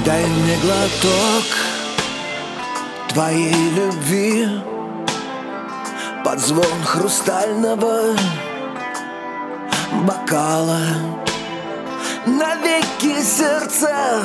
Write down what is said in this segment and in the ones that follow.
Дай мне глоток твоей любви под звон хрустального бокала. Навеки сердце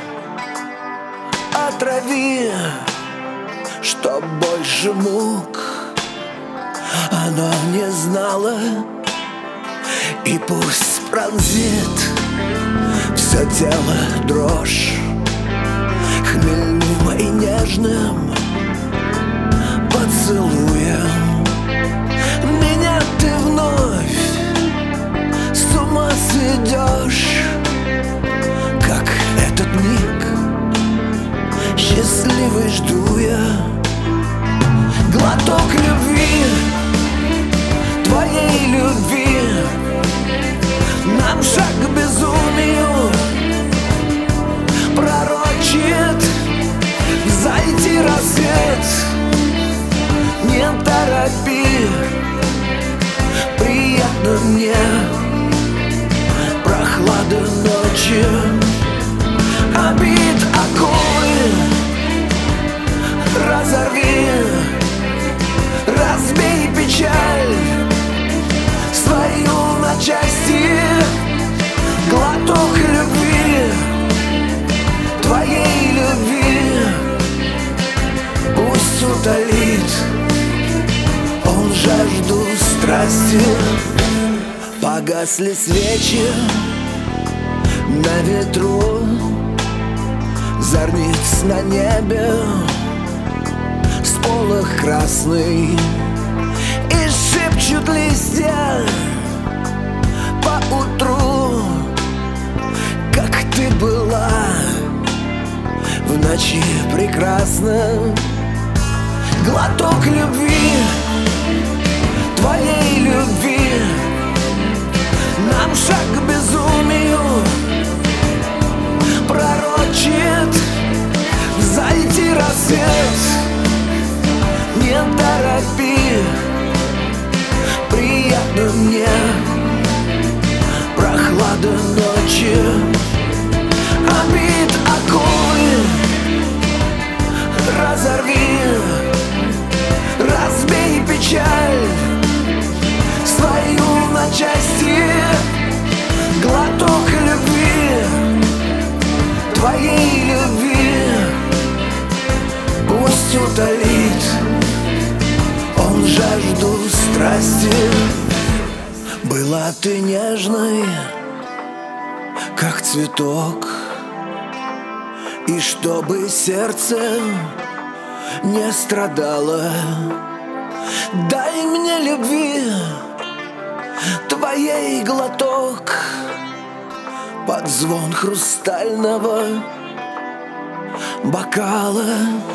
отрави, чтоб больше мук оно не знало. И пусть пронзит все тело дрожь хмельным и нежным поцелуем. Меня ты вновь с ума сведешь, как этот миг счастливый жду я. Глоток любви, твоей любви, нам шаг к безумию пророчит зайти рассвет. Не торопи, приятно мне прохлада ночи. Обид оковы разорви, разбей печаль свою на части. Глоток любви, твоей любви, пусть утолит он жажду страсти. Погасли свечи на ветру, зорниц на небе сполох красный, и шепчут листья поутру, как ты была в ночи прекрасна. Глоток любви, твоей любви, нам шаг к безумию пророчит зайти рассвет. Не торопи, приятно мне прохлада ночи. Обид оковы разорви, разбей печаль свою на части. Глоток любви, твоей любви, пусть утолит он жажду страсти. Была ты нежной, как цветок, и чтобы сердце не страдало, дай мне любви, твоей глоток под звон хрустального бокала.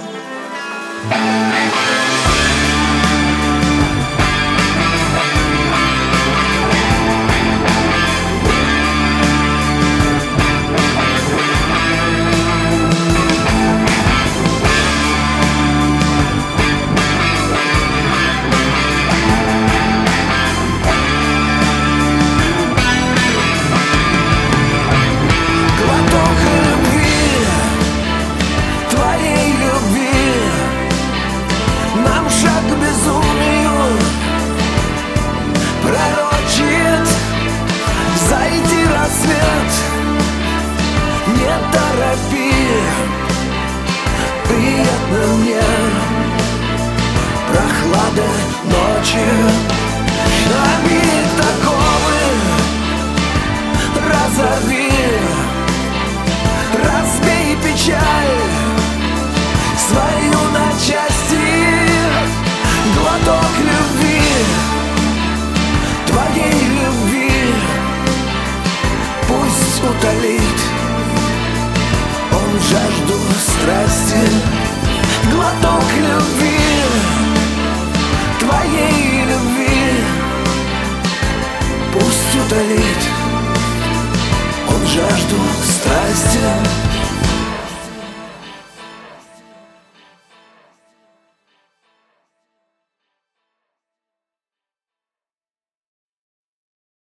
Не торопи, приятно мне прохлада ночи.